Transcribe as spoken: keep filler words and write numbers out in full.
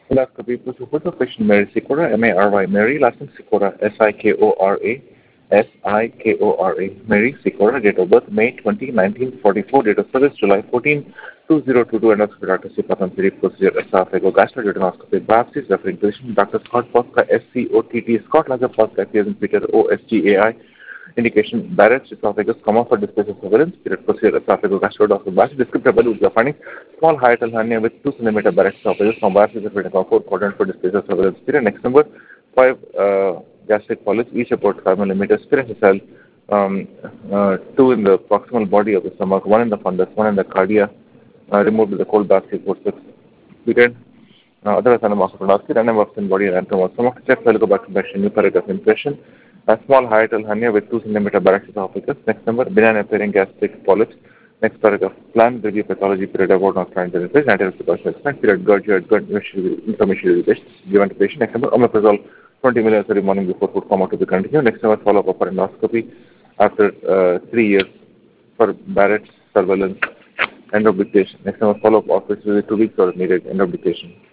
Endoscopy put of patient Mary Sikora, M A R Y, Mary, last name Sikora, S I K O R A, S I K O R A, Mary Sikora, date of birth May twentieth, nineteen forty-four, date of service July fourteenth, two thousand twenty-two, endoscopy Doctor Sipatan Siri, procedure esophagogastroduodenoscopy, biopsies, referring position Doctor Scott Posca, S C O T T, Scott Lager Posca, Pearson Peter, O S G A I, indication Barrett's esophagus, comma for displays of surveillance, period procedure esophagogastroduodenoscopy, biopsy, descriptive with the finding, small hiatal hernia with two centimeter Barrett's esophagus, from biopsy of four quadrant for displays of surveillance, period. Next number, five uh, gastric polyps, each about five millimeters, period cell, um, uh, two in the proximal body of the stomach, one in the fundus, one in the cardia, uh, removed with the cold bath report six, period. Uh, otherwise, I'm also pronounced random works in body and anatomy. Some of the checks will go back to the new paragraph impression. A small hiatal hernia with two centimeter Barrett's esophagus. Next number, benign appearing gastric polyps. Next paragraph, plan review pathology period about not trying to replace anterior precaution extent period gerd gerd gerd information given to patient. Next number, omeprazole twenty milligrams every morning before food coma to be continued. Next number, follow up for endoscopy after uh, three years for Barrett's surveillance. End of dictation. Next number, follow up office visit two weeks or needed. End of dictation.